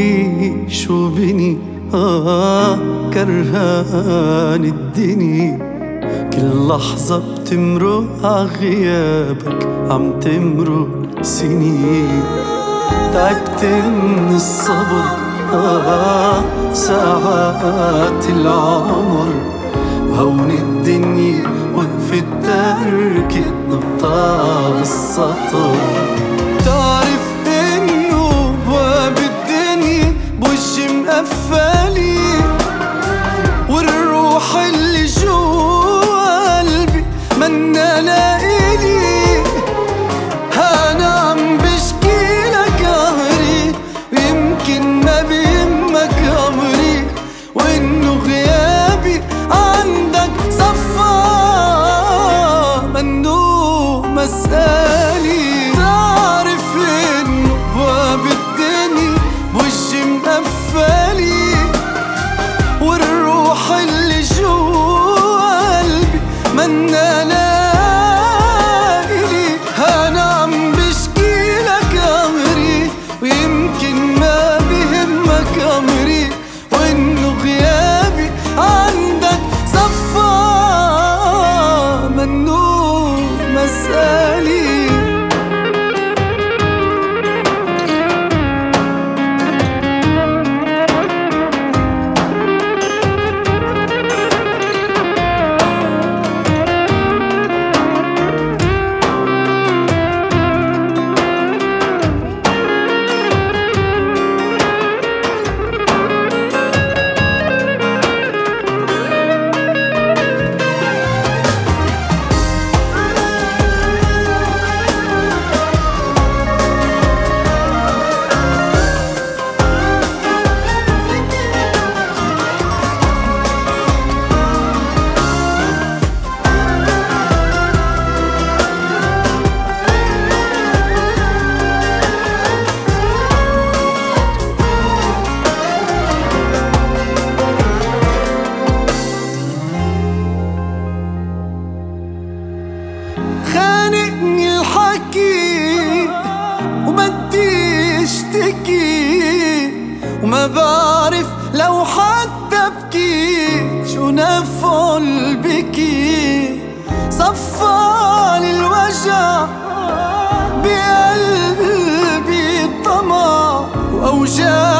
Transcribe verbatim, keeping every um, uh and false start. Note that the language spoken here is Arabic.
قولي شو بني آه كرهان الدنيا، كل لحظة بتمرق عغيابك عم تمرق سنين. تعبت من الصبر آه ساعات العمر، وهون الدنيا وقفت تركت نقطة بالسطر. تعرف انه بواب الدنيا بوجي مقفلي، والروح اللي جوا قلبي منا لإلي. انا عم بشكي لك قهري ويمكن ما بيهمك امري، وانه غيابي عندك صفى منو مسألي. تعرف انه بواب الدنيا بوجي مقفلي، والروح اللي جوا قلبي منا لإلي. انا عم بشكي لك امري ويمكن ما بيهمك امري، وانه غيابي عندك صفى منو مسألي. خانقني الحكي وبدي اشتكي، وما بعرف لو حتى بكيت شو نفعل بكي. صفالي الوجع بقلبي الطمع وأوجاع